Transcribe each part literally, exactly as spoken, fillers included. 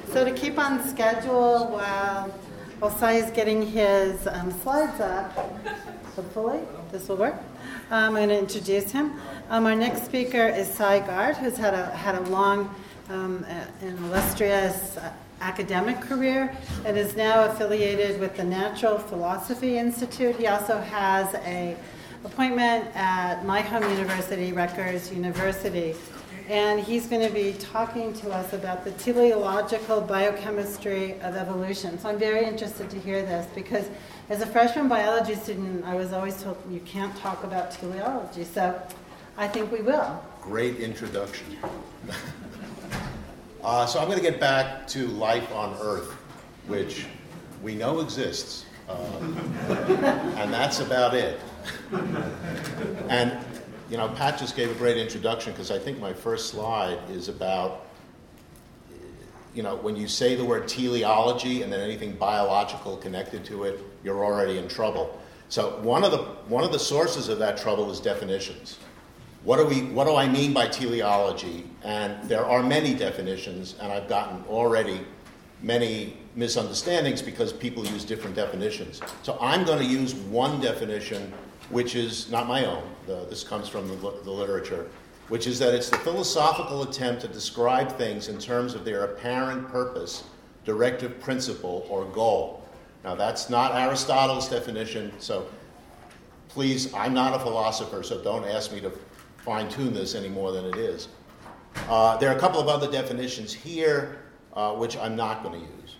So to keep on schedule while, while Sai is getting his um, slides up, hopefully this will work, um, I'm going to introduce him. Um, our next speaker is Sai Gard, who's had a, had a long um, and illustrious uh, academic career and is now affiliated with the Natural Philosophy Institute. He also has a appointment at my home university, Rutgers University. And he's going to be talking to us about the teleological biochemistry of evolution. So I'm very interested to hear this because as a freshman biology student, I was always told you can't talk about teleology. So I think we will. Great introduction. uh, so I'm going to get back to life on Earth, which we know exists. Uh, and that's about it. And, you know, Pat just gave a great introduction because I think my first slide is about, you know, when you say the word teleology and then anything biological connected to it, you're already in trouble. So one of the one of the sources of that trouble is definitions. What do we what do I mean by teleology? And there are many definitions, and I've gotten already many misunderstandings because people use different definitions. So I'm going to use one definition, which is not my own. The, this comes from the, the literature, which is that it's the philosophical attempt to describe things in terms of their apparent purpose, directive principle, or goal. Now, that's not Aristotle's definition, so please, I'm not a philosopher, so don't ask me to fine-tune this any more than it is. Uh, there are a couple of other definitions here, uh, which I'm not going to use.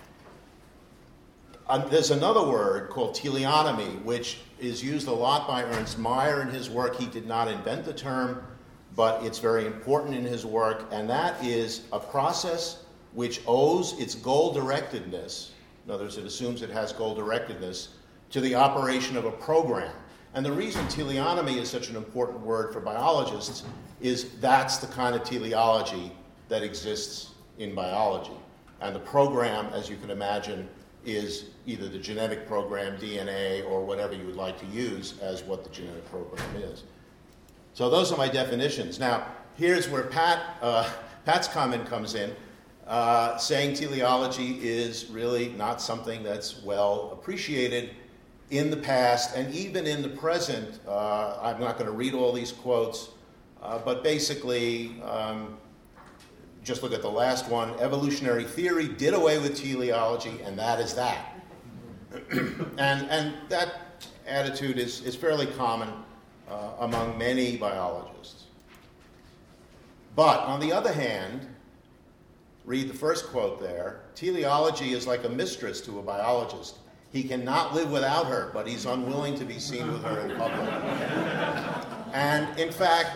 Uh, there's another word called teleonomy, which is used a lot by Ernst Mayr in his work. He did not invent the term, but it's very important in his work, and that is a process which owes its goal-directedness, in other words, it assumes it has goal-directedness, to the operation of a program. And the reason teleonomy is such an important word for biologists is that's the kind of teleology that exists in biology. And the program, as you can imagine, is either the genetic program, D N A, or whatever you would like to use as what the genetic program is. So those are my definitions. Now, here's where Pat, uh, Pat's comment comes in, uh, saying teleology is really not something that's well appreciated in the past, and even in the present. uh, I'm not going to read all these quotes, uh, but basically, um, just look at the last one. Evolutionary theory did away with teleology, and that is that. and and that attitude is, is fairly common uh, among many biologists. But on the other hand, read the first quote there, teleology is like a mistress to a biologist. He cannot live without her, but he's unwilling to be seen with her in public. And in fact,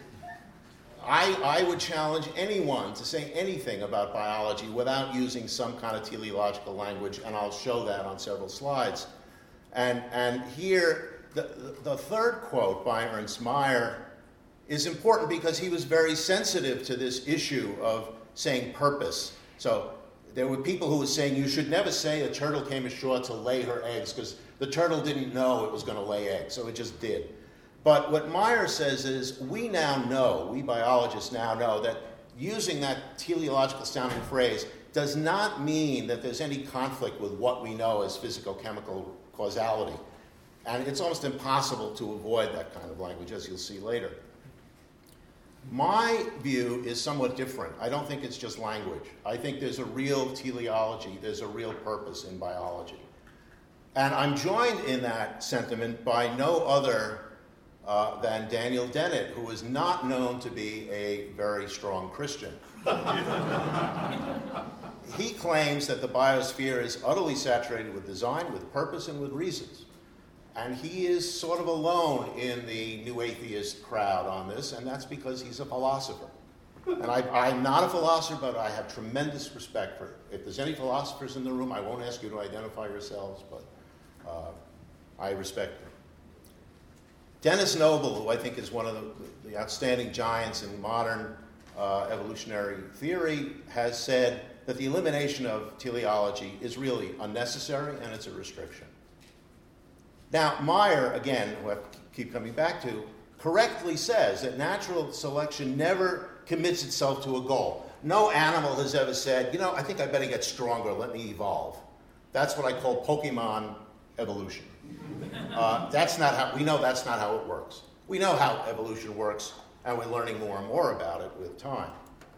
I, I would challenge anyone to say anything about biology without using some kind of teleological language, and I'll show that on several slides. And, and here, the, the third quote by Ernst Mayr is important because he was very sensitive to this issue of saying purpose. So there were people who were saying you should never say a turtle came ashore to lay her eggs because the turtle didn't know it was going to lay eggs, so it just did. But what Mayr says is we now know, we biologists now know, that using that teleological sounding phrase does not mean that there's any conflict with what we know as physical-chemical causality. And it's almost impossible to avoid that kind of language, as you'll see later. My view is somewhat different. I don't think it's just language. I think there's a real teleology, there's a real purpose in biology. And I'm joined in that sentiment by no other uh, than Daniel Dennett, who is not known to be a very strong Christian. He claims that the biosphere is utterly saturated with design, with purpose, and with reasons. And he is sort of alone in the new atheist crowd on this, and that's because he's a philosopher. And I, I'm not a philosopher, but I have tremendous respect for it. If there's any philosophers in the room, I won't ask you to identify yourselves, but uh, I respect them. Dennis Noble, who I think is one of the, the outstanding giants in modern uh, evolutionary theory, has said that the elimination of teleology is really unnecessary and it's a restriction. Now, Mayr, again, who I keep coming back to, correctly says that natural selection never commits itself to a goal. No animal has ever said, you know, I think I better get stronger, let me evolve. That's what I call Pokemon evolution. Uh, that's not how, we know that's not how it works. We know how evolution works, and we're learning more and more about it with time.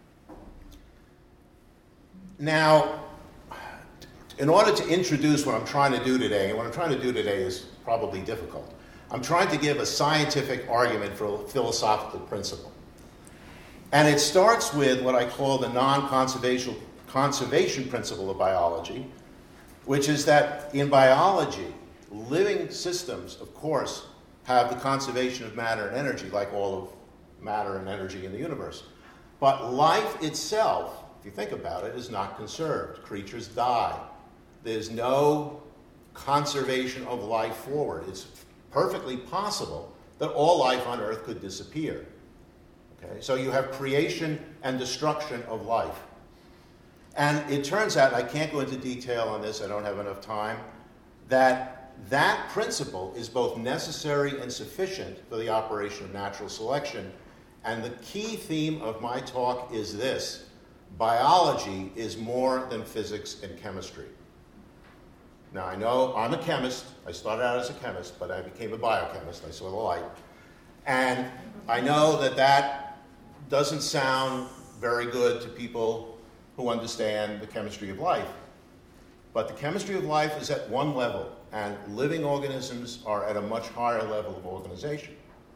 Now, in order to introduce what I'm trying to do today, and what I'm trying to do today is probably difficult, I'm trying to give a scientific argument for a philosophical principle. And it starts with what I call the non-conservation conservation principle of biology, which is that in biology, living systems, of course, have the conservation of matter and energy, like all of matter and energy in the universe. But life itself, if you think about it, is not conserved. Creatures die. There's no conservation of life forward. It's perfectly possible that all life on Earth could disappear. Okay? So you have creation and destruction of life. And it turns out, I can't go into detail on this, I don't have enough time, that that principle is both necessary and sufficient for the operation of natural selection. And the key theme of my talk is this: biology is more than physics and chemistry. Now, I know I'm a chemist. I started out as a chemist, but I became a biochemist. I saw the light. And I know that that doesn't sound very good to people who understand the chemistry of life. But the chemistry of life is at one level, and living organisms are at a much higher level of organization.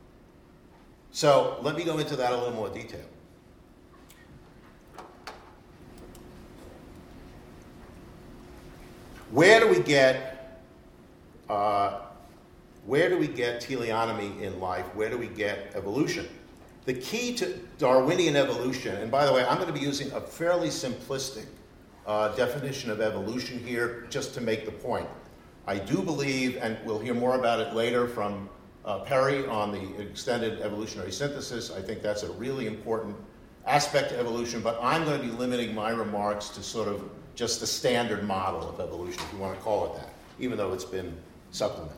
So let me go into that a little more detail. Where do we get uh, where do we get teleonomy in life? Where do we get evolution? The key to Darwinian evolution, and by the way, I'm going to be using a fairly simplistic uh, definition of evolution here just to make the point. I do believe, and we'll hear more about it later from uh, Perry on the extended evolutionary synthesis. I think that's a really important aspect of evolution, but I'm going to be limiting my remarks to sort of just the standard model of evolution, if you want to call it that, even though it's been supplemented.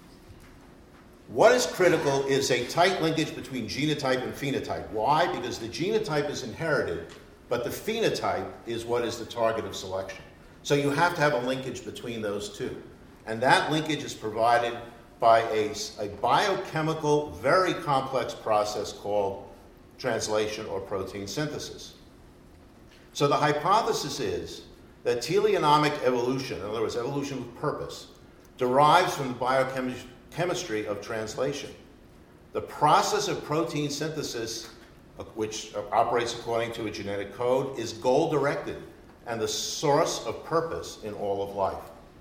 What is critical is a tight linkage between genotype and phenotype. Why? Because the genotype is inherited, but the phenotype is what is the target of selection. So you have to have a linkage between those two. And that linkage is provided by a, a biochemical, very complex process called translation or protein synthesis. So the hypothesis is that teleonomic evolution, in other words, evolution with purpose, derives from the biochemistry of translation. The process of protein synthesis, which operates according to a genetic code, is goal-directed and the source of purpose in all of life.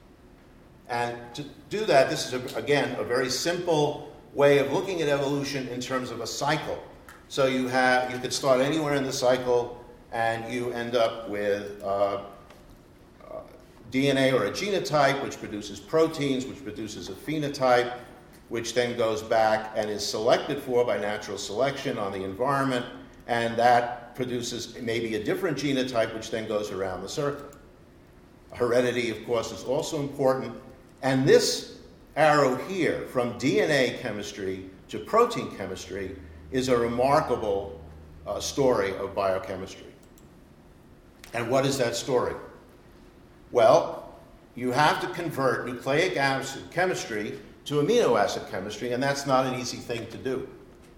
And to do that, this is, a, again, a very simple way of looking at evolution in terms of a cycle. So you have, you could start anywhere in the cycle, and you end up with uh, uh, D N A or a genotype, which produces proteins, which produces a phenotype, which then goes back and is selected for by natural selection on the environment, and that produces maybe a different genotype, which then goes around the circle. Heredity, of course, is also important. And this arrow here, from D N A chemistry to protein chemistry, is a remarkable uh, story of biochemistry. And what is that story? Well, you have to convert nucleic acid chemistry to amino acid chemistry, and that's not an easy thing to do.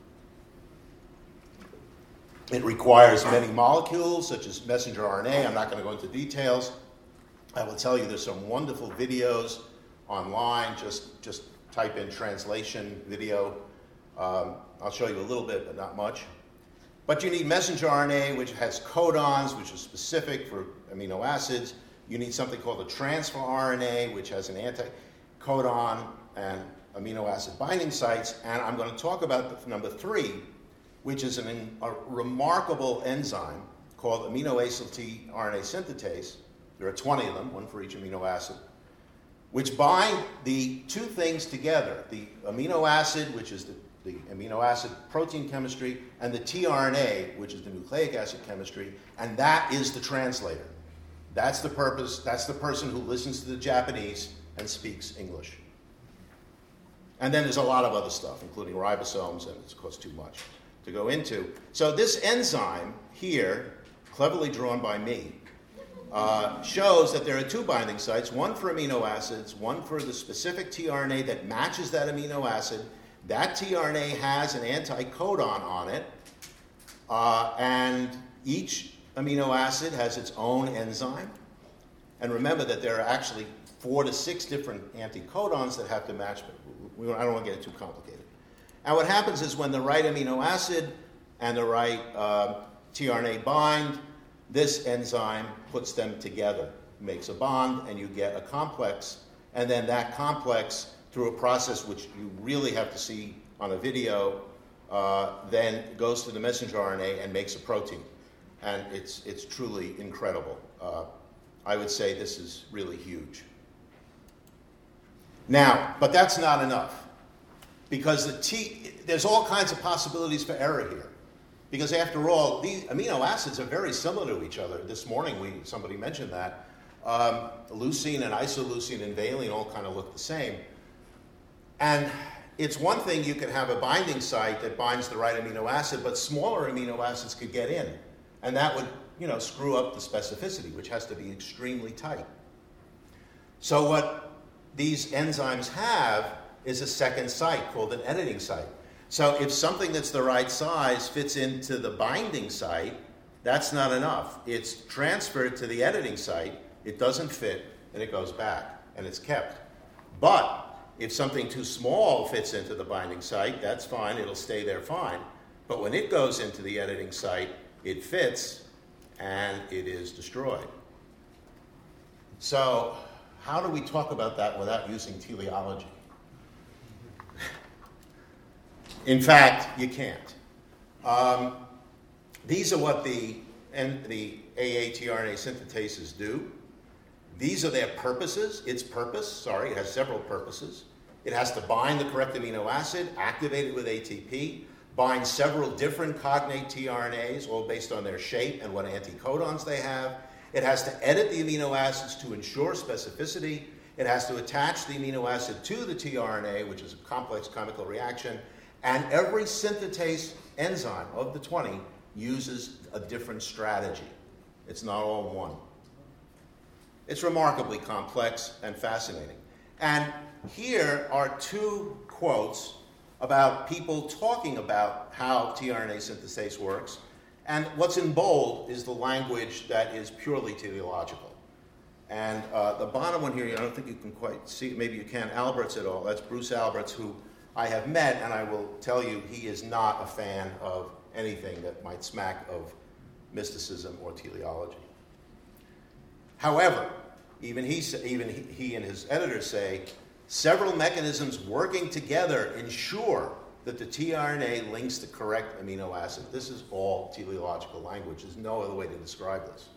It requires many molecules, such as messenger R N A. I'm not going to go into details. I will tell you there's some wonderful videos online. Just, just type in translation video. Um, I'll show you a little bit, but not much. But you need messenger R N A, which has codons, which is specific for amino acids. You need something called a transfer R N A, which has an anti-codon and amino acid binding sites. And I'm going to talk about the, number three, which is an, a remarkable enzyme called amino acyl R N A synthetase. There are twenty of them, one for each amino acid, which bind the two things together, the amino acid, which is the, the amino acid protein chemistry, and the tRNA, which is the nucleic acid chemistry, and that is the translator. That's the purpose, that's the person who listens to the Japanese and speaks English. And then there's a lot of other stuff, including ribosomes, and it's of course too much to go into. So this enzyme here cleverly drawn by me, uh, shows that there are two binding sites, one for amino acids, one for the specific tRNA that matches that amino acid. That tRNA has an anticodon on it, uh, and each amino acid has its own enzyme. And remember that there are actually four to six different anticodons that have to match, but we, I don't want to get it too complicated. And what happens is when the right amino acid and the right uh, tRNA bind, this enzyme puts them together, makes a bond, and you get a complex. And then that complex, through a process which you really have to see on a video, uh, then goes to the messenger R N A and makes a protein. And it's, it's truly incredible. Uh, I would say this is really huge. Now, but that's not enough. Because the T, there's all kinds of possibilities for error here. Because after all, these amino acids are very similar to each other. This morning, we somebody mentioned that. Um, leucine and isoleucine and valine all kind of look the same. And it's one thing you can have a binding site that binds the right amino acid, but smaller amino acids could get in. And that would, you know, screw up the specificity, which has to be extremely tight. So what these enzymes have is a second site called an editing site. So if something that's the right size fits into the binding site, that's not enough. It's transferred to the editing site, it doesn't fit, and it goes back, and it's kept. But if something too small fits into the binding site, that's fine, it'll stay there fine. But when it goes into the editing site, it fits, and it is destroyed. So how do we talk about that without using teleology? In fact, you can't. Um, these are what the, and the A A tRNA synthetases do. These are their purposes. Its purpose, sorry, it has several purposes. It has to bind the correct amino acid, activate it with A T P, bind several different cognate tRNAs, all based on their shape and what anticodons they have. It has to edit the amino acids to ensure specificity. It has to attach the amino acid to the tRNA, which is a complex chemical reaction. And every synthetase enzyme of the twenty uses a different strategy. It's not all one. It's remarkably complex and fascinating. And here are two quotes about people talking about how tRNA synthesase works. And what's in bold is the language that is purely teleological. And uh, the bottom one here, I don't think you can quite see, maybe you can, Alberts et al. That's Bruce Alberts, who I have met, and I will tell you he is not a fan of anything that might smack of mysticism or teleology. However, even he, even he and his editors say, several mechanisms working together ensure that the tRNA links the correct amino acid. This is all teleological language. There's no other way to describe this.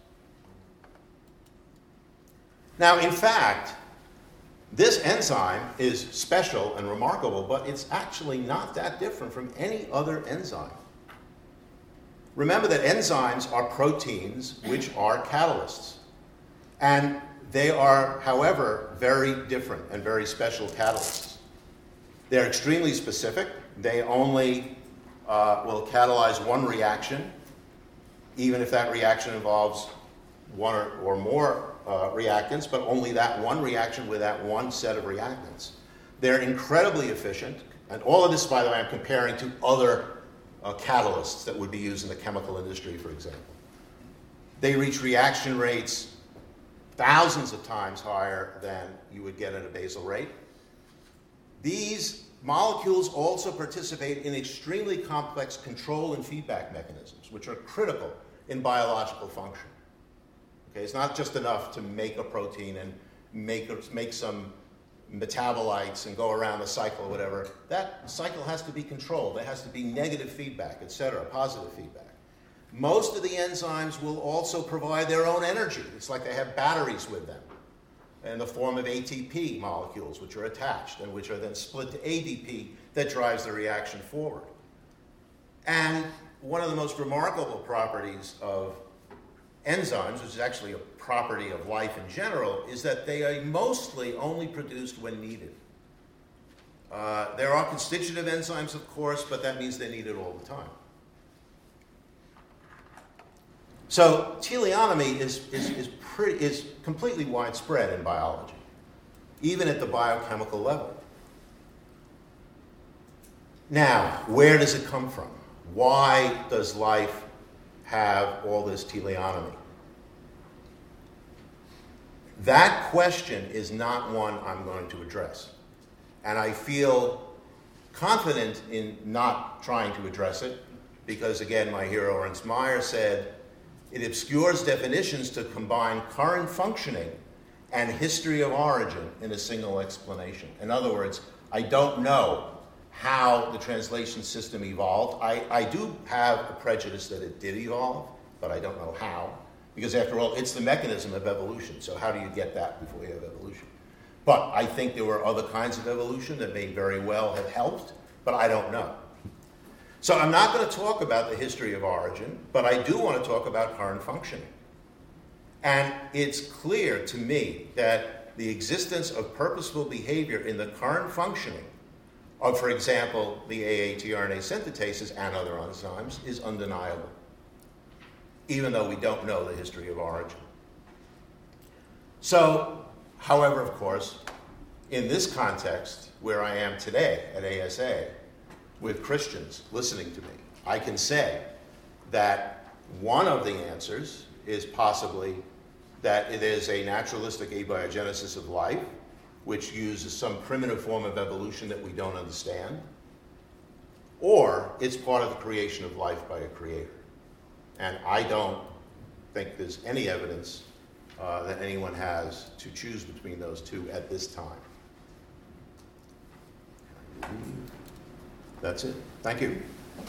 Now, in fact, this enzyme is special and remarkable, but it's actually not that different from any other enzyme. Remember that enzymes are proteins which are catalysts. And they are, however, very different and very special catalysts. They're extremely specific. They only uh, will catalyze one reaction, even if that reaction involves one or, or more uh, reactants, but only that one reaction with that one set of reactants. They're incredibly efficient, and all of this, by the way, I'm comparing to other uh, catalysts that would be used in the chemical industry, for example. They reach reaction rates thousands of times higher than you would get at a basal rate. These molecules also participate in extremely complex control and feedback mechanisms, which are critical in biological function. Okay, it's not just enough to make a protein and make, a, make some metabolites and go around the cycle or whatever. That cycle has to be controlled. There has to be negative feedback, et cetera, positive feedback. Most of the enzymes will also provide their own energy. It's like they have batteries with them in the form of A T P molecules, which are attached and which are then split to A D P that drives the reaction forward. And one of the most remarkable properties of enzymes, which is actually a property of life in general, is that they are mostly only produced when needed. Uh, there are constitutive enzymes, of course, but that means they're needed all the time. So teleonomy is, is, is, pretty, is completely widespread in biology, even at the biochemical level. Now, where does it come from? Why does life have all this teleonomy? That question is not one I'm going to address. And I feel confident in not trying to address it because, again, my hero Ernst Mayr said, it obscures definitions to combine current functioning and history of origin in a single explanation. In other words, I don't know how the translation system evolved. I, I do have a prejudice that it did evolve, but I don't know how. Because after all, it's the mechanism of evolution. So how do you get that before you have evolution? But I think there were other kinds of evolution that may very well have helped, but I don't know. So I'm not going to talk about the history of origin, but I do want to talk about current functioning. And it's clear to me that the existence of purposeful behavior in the current functioning of, for example, the A A T R N A synthetases and other enzymes is undeniable, even though we don't know the history of origin. So, however, of course, in this context, where I am today at A S A, with Christians listening to me, I can say that one of the answers is possibly that it is a naturalistic abiogenesis of life, which uses some primitive form of evolution that we don't understand, or it's part of the creation of life by a creator. And I don't think there's any evidence uh, that anyone has to choose between those two at this time. That's it. Thank you.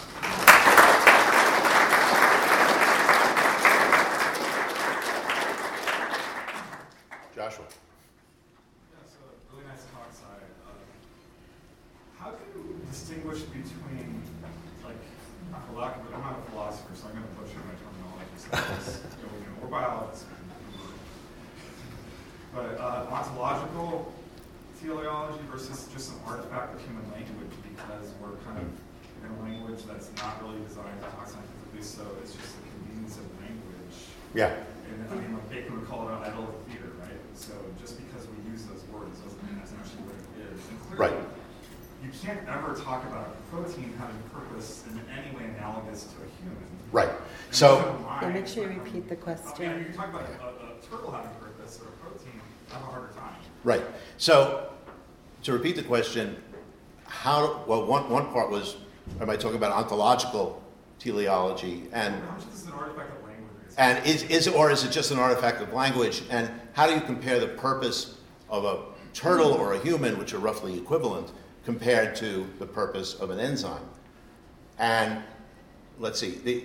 Joshua. Yeah, so really nice talk, Si. Uh, how do you distinguish between, like, for lack of, I'm not a philosopher, so I'm going to butcher my terminology. So this, you know, you know, we're biologists. But uh, ontological teleology versus just an artifact of human language, because we're kind of in a language that's not really designed to talk scientifically, so it's just the convenience of language. Yeah. And I mean, like Bacon would call it an idol of theater, right? So just because we use those words doesn't mean that's actually what it is. And clearly, Right. you can't ever talk about a protein having purpose in any way analogous to a human. Right. And So, Yeah, make sure you repeat the question. Oh, yeah, you can talk about a, a turtle having purpose or a protein, I have a harder time. right. So, to repeat the question, how, well, one, one part was, am I talking about ontological teleology? And How much is this an artifact of language? And is, is it, or is it just an artifact of language? And how do you compare the purpose of a turtle or a human, which are roughly equivalent, compared to the purpose of an enzyme? And let's see, the,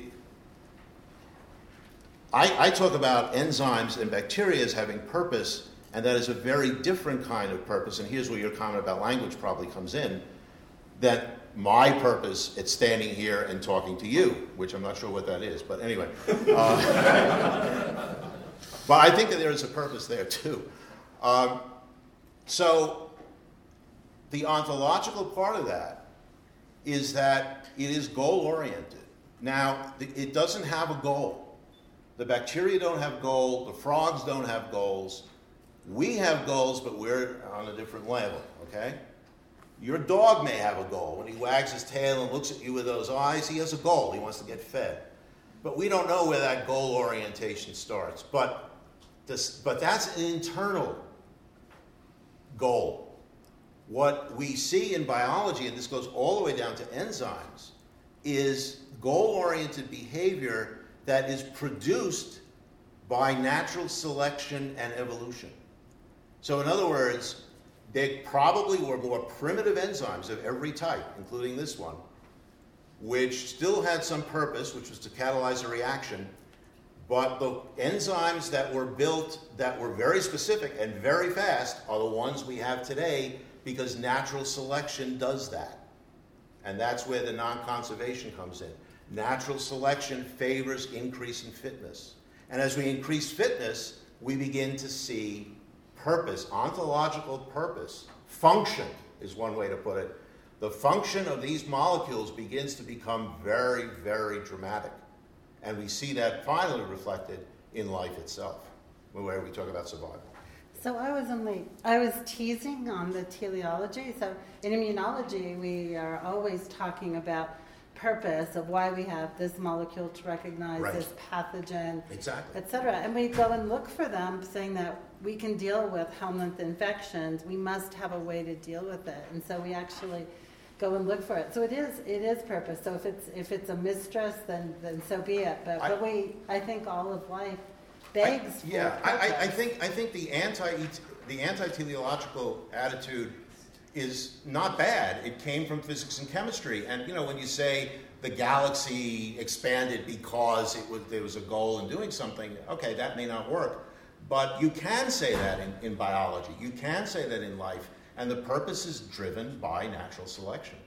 I, I talk about enzymes and bacteria as having purpose, and that is a very different kind of purpose. And here's where your comment about language probably comes in, that my purpose at standing here and talking to you, which I'm not sure what that is, but anyway. Uh, but I think that there is a purpose there too. Um, so the ontological part of that is that it is goal-oriented. Now, it doesn't have a goal. The bacteria don't have goals. The frogs don't have goals. We have goals, but we're on a different level, okay? Your dog may have a goal. When he wags his tail and looks at you with those eyes, he has a goal. He wants to get fed. But we don't know where that goal orientation starts. But, this, but that's an internal goal. What we see in biology, and this goes all the way down to enzymes, is goal-oriented behavior that is produced by natural selection and evolution. So in other words, they probably were more primitive enzymes of every type, including this one, which still had some purpose, which was to catalyze a reaction. But the enzymes that were built that were very specific and very fast are the ones we have today, because natural selection does that. And that's where the non-conservation comes in. Natural selection favors increase in fitness. And as we increase fitness, we begin to see purpose, ontological purpose. Function is one way to put it. The function of these molecules begins to become very, very dramatic. And we see that finally reflected in life itself, where we talk about survival. So I was only, I was teasing on the teleology. So in immunology, we are always talking about purpose of why we have this molecule to recognize Right. this pathogen, Exactly. et cetera. And we go and look for them, saying that we can deal with helminth infections. We must have a way to deal with it. And so we actually go and look for it. So it is, it is purpose. So if it's if it's a mistress, then then so be it. But I, but we, I think all of life begs I, yeah, for I, I, I purpose. think I think the anti the anti-teleological attitude is not bad. It came from physics and chemistry. And you know, when you say the galaxy expanded because it was there was a goal in doing something, okay, that may not work. But you can say that in, in biology. You can say that in life. And the purpose is driven by natural selection.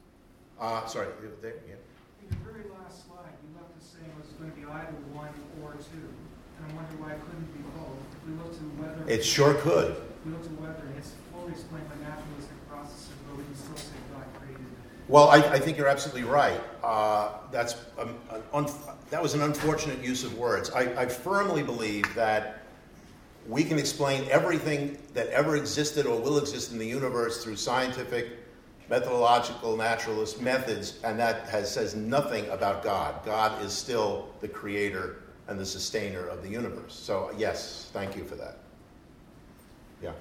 Uh, sorry, there, yeah. In the very last slide, you left us saying it was going to be either one or two. And I'm wondering why it couldn't be both. If we look to whether... It sure could. If we look to whether it's fully explained by naturalistic processes, but we can still say God created it. Well, I, I think you're absolutely right. Uh, that's um, an un, that was an unfortunate use of words. I, I firmly believe that we can explain everything that ever existed or will exist in the universe through scientific, methodological, naturalist methods, and that has, says nothing about God. God is still the creator and the sustainer of the universe. So, yes, thank you for that. Yeah.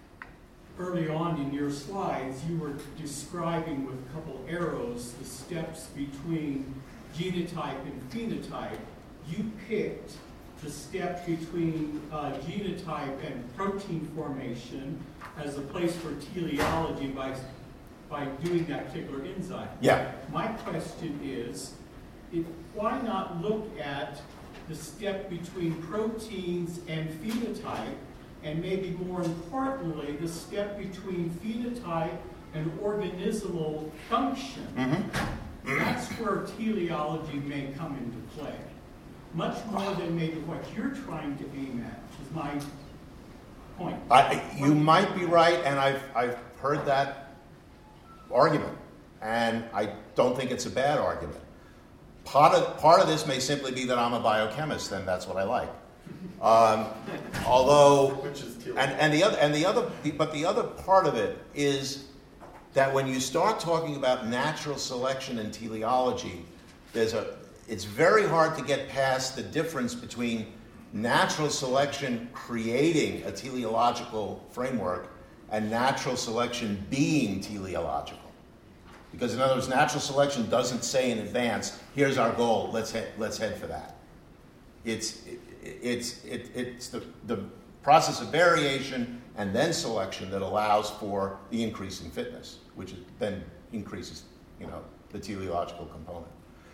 Early on in your slides, you were describing with a couple arrows the steps between genotype and phenotype. You picked the step between uh, genotype and protein formation as a place for teleology by, by doing that particular enzyme. Yeah. My question is, if, why not look at the step between proteins and phenotype, and maybe more importantly, the step between phenotype and organismal function? Mm-hmm. That's where teleology may come into play. Much more than maybe what you're trying to aim at, is my point. I, you might be right, and I've, I've heard that argument, and I don't think it's a bad argument. Part of, part of this may simply be that I'm a biochemist, and that's what I like. Um, although, Which is and, and the other, and the other, but the other part of it is that when you start talking about natural selection and teleology, there's a it's very hard to get past the difference between natural selection creating a teleological framework and natural selection being teleological. Because in other words, natural selection doesn't say in advance, here's our goal, let's head, let's head for that. It's, it, it's, it, it's the, the process of variation and then selection that allows for the increase in fitness, which then increases, you know, the teleological component.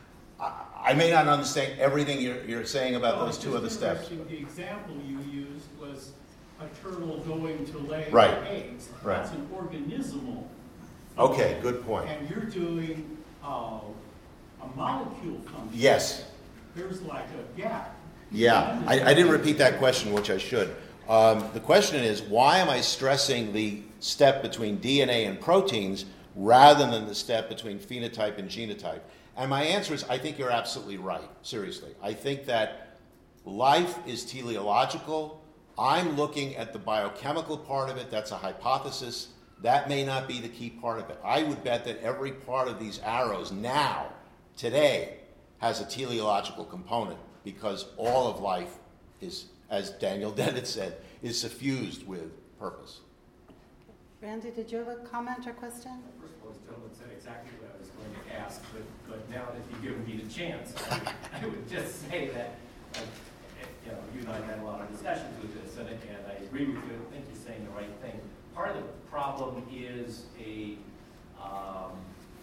I may not understand everything you're, you're saying about Well, those it's two just other steps. interesting, the example you used was a turtle going to lay Right. eggs. Right. That's an organismal. Okay, good point. And you're doing uh, a molecule function. Yes. There's like a gap. Yeah, I, I didn't repeat that question, which I should. Um, the question is, why am I stressing the step between D N A and proteins rather than the step between phenotype and genotype? And my answer is, I think you're absolutely right, seriously. I think that life is teleological. I'm looking at the biochemical part of it. That's a hypothesis. That may not be the key part of it. I would bet that every part of these arrows now, today, has a teleological component because all of life is, as Daniel Dennett said, is suffused with purpose. Randy, did you have a comment or question? First of all, this gentleman said exactly what I was going to ask, but, but now that you've given me the chance, I would, I would just say that, uh, you know, you and I have had a lot of discussions with this, and, and I agree with you. I think you're saying the right thing. Part of the problem is a, um,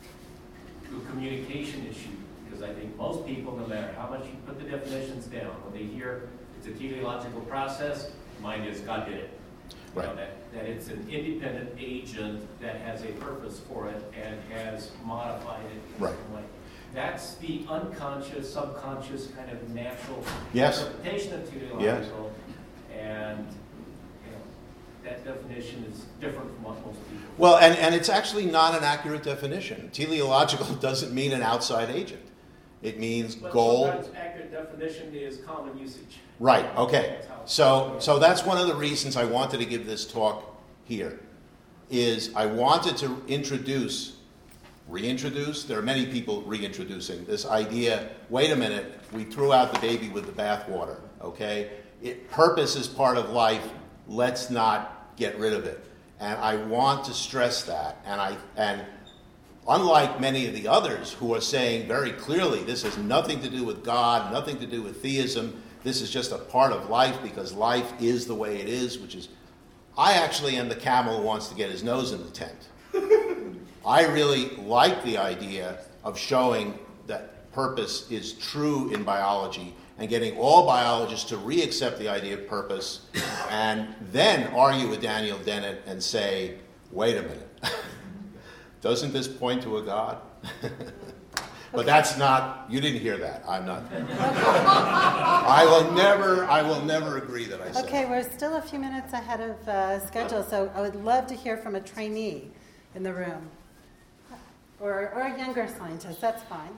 a communication issue, because I think most people, no matter how much you put the definitions down, when they hear it's a teleological process, mine is God did it. You know, Right. that, that it's an independent agent that has a purpose for it and has modified it in Right. some way. That's the unconscious, subconscious kind of natural Yes. interpretation of teleological. And you know, that definition is different from what most people. Well, and, and it's actually not an accurate definition. Teleological doesn't mean an outside agent. It means But goal. sometimes accurate definition is common usage. Right, okay. That's how- So, so that's one of the reasons I wanted to give this talk here, is I wanted to introduce, reintroduce, there are many people reintroducing this idea, wait a minute, we threw out the baby with the bathwater, okay? It, purpose is part of life, let's not get rid of it. And I want to stress that, and I, and unlike many of the others who are saying very clearly this has nothing to do with God, nothing to do with theism, this is just a part of life because life is the way it is, which is, I actually am the camel who wants to get his nose in the tent. I really like the idea of showing that purpose is true in biology and getting all biologists to re-accept the idea of purpose and then argue with Daniel Dennett and say, wait a minute, doesn't this point to a God? But that's not, you didn't hear that. I'm not. I will never, I will never agree that I said Okay, that. we're still a few minutes ahead of uh, schedule, so I would love to hear from a trainee in the room. Or, or a younger scientist, that's fine.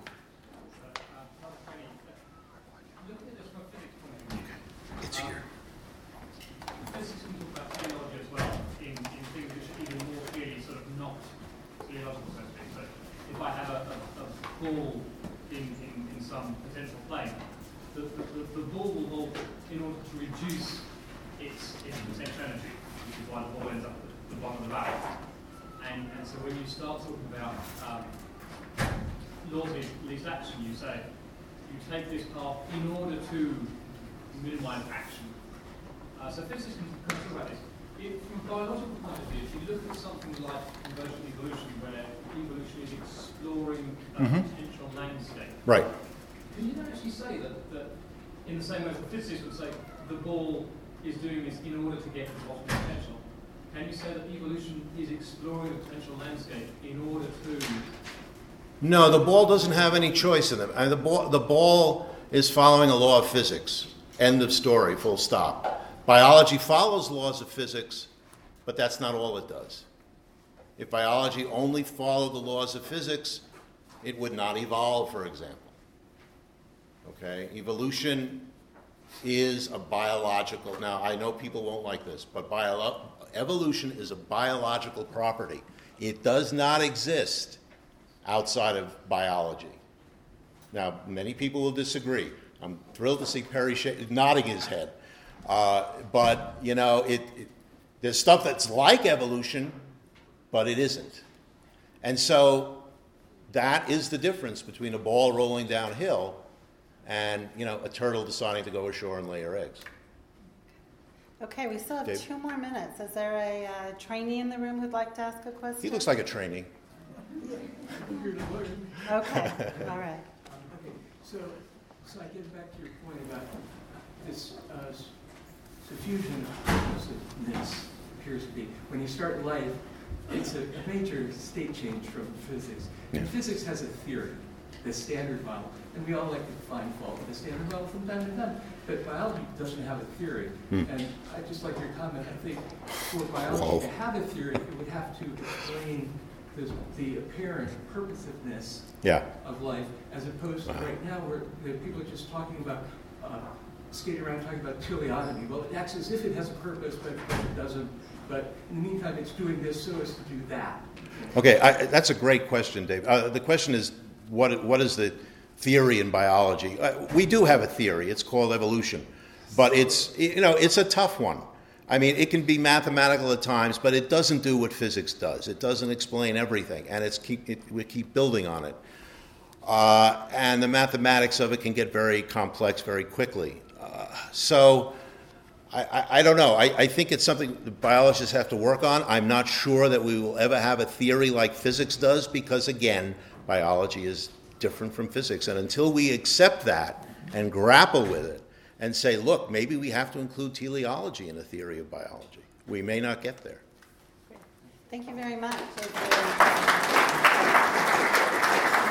It's here. Physics can talk about theology as well, in, in things which are even more clearly sort of not theological, so to speak. So if I have a, a, a ball in, in, in some potential plane, the, the, the, the ball will hold in order to reduce its, its potential energy, which is why the ball ends up at the bottom of the barrel. And, and so when you start talking about um, laws of least action, you say, you take this path in order to minimize action. Uh, so physicists can, can talk about this. If, from a biological point of view, if you look at something like convergent evolution, where evolution is exploring a Mhm. potential landscape, Right. can you then actually say that, that in the same way as the physicist would say the ball is doing this in order to get to the bottom potential, can you say that evolution is exploring a potential landscape in order to... No, the ball doesn't have any choice in it. I mean, the ball, the ball is following a law of physics. End of story, full stop. Biology follows laws of physics, but that's not all it does. If biology only followed the laws of physics, it would not evolve, for example. Okay? Evolution is a biological, now I know people won't like this, but bio, evolution is a biological property. It does not exist outside of biology. Now, many people will disagree. I'm thrilled to see Perry sh- nodding his head. Uh, but, you know, it, it, there's stuff that's like evolution, but it isn't. And so that is the difference between a ball rolling downhill and, you know, a turtle deciding to go ashore and lay her eggs. Okay, we still have Dave? two more minutes. Is there a uh, trainee in the room who'd like to ask a question? He looks like a trainee. Okay, all right. Okay, so, so I get back to your point about this uh, diffusion of purposiveness appears to be. When you start life, it's a, a major state change from physics. And physics has a theory, the standard model, and we all like to find fault with the standard model from time to time. But biology doesn't have a theory. Hmm. And I just like your comment, I think for biology Whoa. to have a theory, it would have to explain the, the apparent purposiveness Yeah. of life, as opposed to Uh-huh. right now where the people are just talking about, uh, skating around talking about teleotomy. Well, it acts as if it has a purpose, but it doesn't. But in the meantime, it's doing this so as to do that. Okay, I, that's a great question, Dave. Uh, the question is, what what is the theory in biology? Uh, we do have a theory. It's called evolution, but it's you know it's a tough one. I mean, it can be mathematical at times, but it doesn't do what physics does. It doesn't explain everything, and it's keep it, we keep building on it. Uh, and the mathematics of it can get very complex very quickly. Uh, so. I, I, I don't know. I, I think it's something the biologists have to work on. I'm not sure that we will ever have a theory like physics does because, again, biology is different from physics. And until we accept that and grapple with it and say, look, maybe we have to include teleology in a theory of biology, we may not get there. Thank you very much.